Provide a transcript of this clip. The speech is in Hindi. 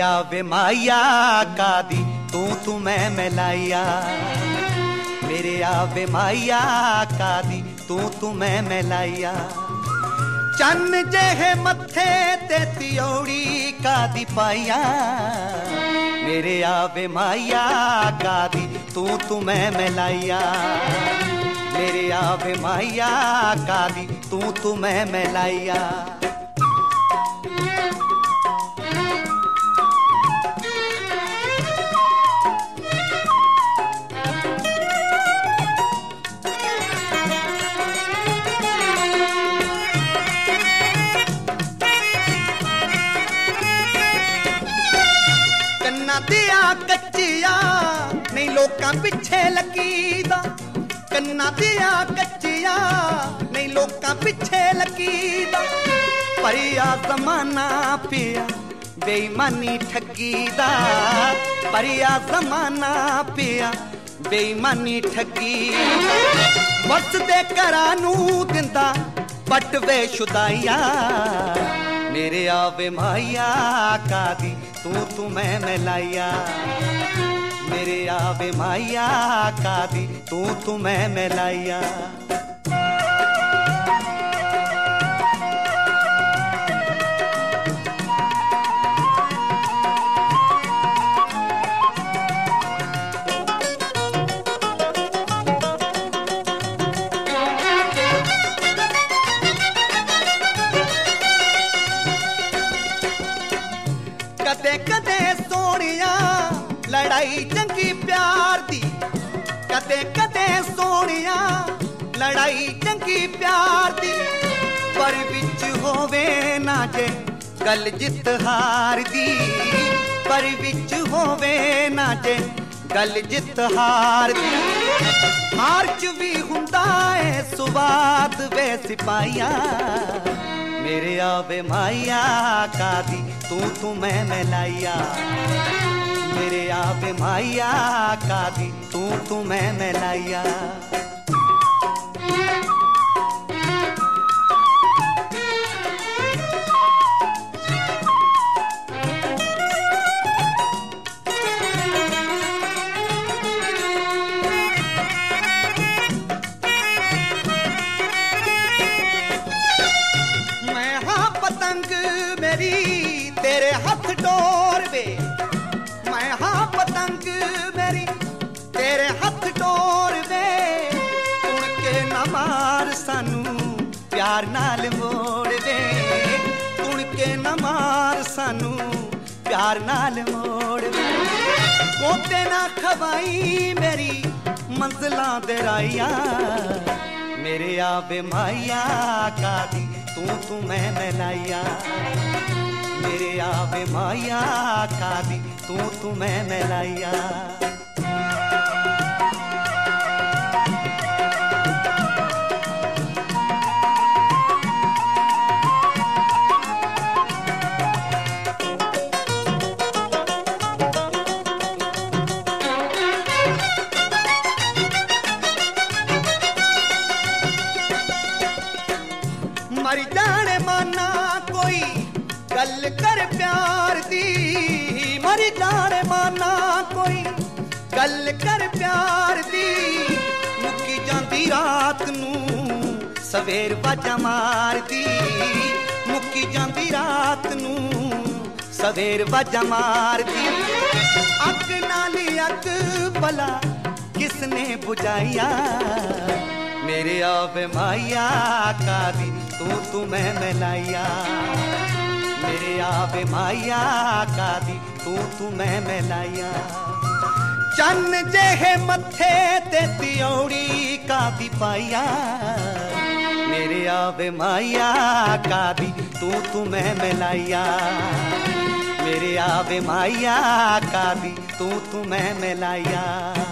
आवे माया कादी तू मैं मिलाइया। मेरे आवे माया कादी तू मैं मिलाइया। चन्न जेहे मथे ते तियोड़ी कादी पाइया। मेरे आवे माया कादी तू मैं मिलाइया। मेरे आवे माया कादी तू मैं मिलाइया। दिया कच्चिया नहीं लोकां पिछे लगीदा। कन्ना दिया कच्चिया नहीं लोकां पिछे लगीदा। परिया जमाना पिया बेईमानी ठगीदा। परिया जमाना पिया बेईमानी ठगी। वस दे घरां नूं दिंदा बटवे शुदाइया। मेरे आवे माया कादी तू मैं मिलाइया। मेरे आवे माया कादी तू मैं मिलाइया। कदे कदे सोनिया लड़ाई चंगी प्यार दी। कदे कदे सोनिया लड़ाई चंगी प्यार दी। पर विच होवे ना जे गल जित हार दी। पर विच होवे ना जे गल जित हार दी। हार च भी हुंदा है सुवाद वे सिपाहिया। मेरे आवे माया कादी तू मैं मिलाइया। मेरे आवे माया कादी तू मैं मिलाइया। मेरी तेरे हाथ डोर वे। मैं हाँ पतंग मेरी तेरे हाथ डोर वे। उड़ के ना मार सानू प्यार नाल मोड़ वे। उड़ के ना मार सानू प्यार नाल मोड़ वे। कोते ना खवाई मेरी मंजिलां दे राइया। मेरे आवे माया कादी तू मैं मिलाइया। मेरे आवे माया कादी तू मैं मिलाइया। मर जाने माना कोई गल कर प्यार दी। मर जाने माना कोई गल कर प्यार दी। मुक्की जांदी रात नूं सवेर बाजा मार दी। मुक्की जांदी रात नूं सवेर बाजा मार दी। अग नाली अग भला किसने बुझाइया। मेरे आवे माया कादी तू मैं मिलाइया। मेरे आवे माया कादी तू मैं मिलाइया। चन्न जेहे मथे ते तियोड़ी कादी पाइया। मेरे आवे माया कादी तू मैं मिलाइया। मेरे आवे माया कादी तू मैं मिलाइया।